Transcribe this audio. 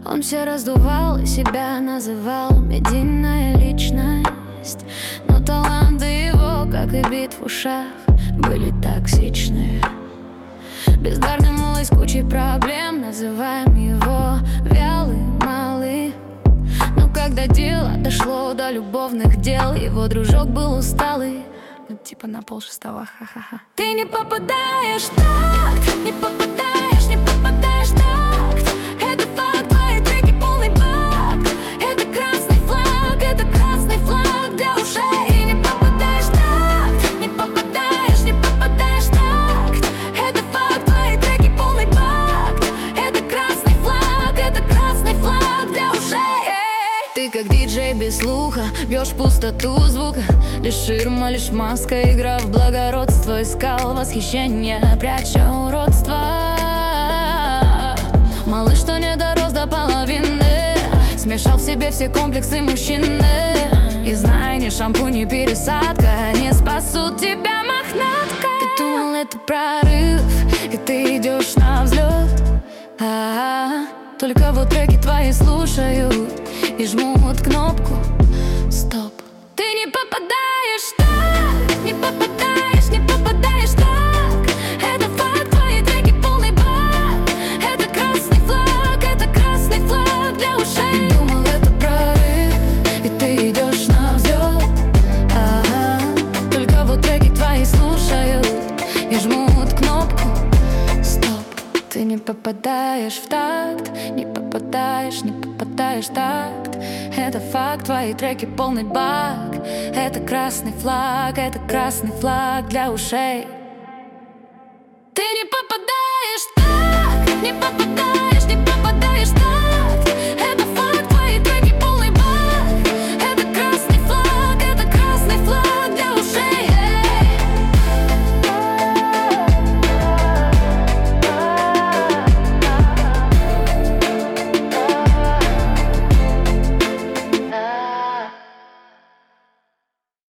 Он все раздувал и себя называл медийная личность. Но таланты его, как и бит в ушах, были токсичны. Бездарный малый с кучей проблем, называем его вялый малый. Но когда дело дошло до любовных дел, его дружок был усталый. Ну типа на 5:30, ха-ха-ха. Ты не попадаешь в такт, не попадаешь, не попадаешь в такт. Это факт, твои треки полный баг. Это красный флаг для ушей. И не попадаешь в такт, не попадаешь, не попадаешь в такт. Это факт, твои треки полный баг. Это красный флаг для ушей. Ты как диджей без слуха, бьешь пустоту звука. Лишь ширма, лишь маска, игра в благородство. Искал восхищение, пряча уродство. Малыш, что не дорос до половины, смешал в себе все комплексы мужчины. И знай, ни шампунь, ни пересадка не спасут тебя, мохнатка. Ты думал, это прорыв, и ты идешь на взлет. Только вот треки твои слушают и жмут кнопку стоп. Ты не попадаешь в такт, не попадаешь, не попадаешь в такт. Это факт, твои треки полный баг. Это красный флаг для ушей. Ты думал, это прорыв, и ты идешь на взлет. Только вот треки твои слушают и жмут кнопку стоп. Ты не попадаешь в такт, не попадаешь, не попадаешь в такт. Это факт, твои треки полный баг. Это красный флаг для ушей. Ты не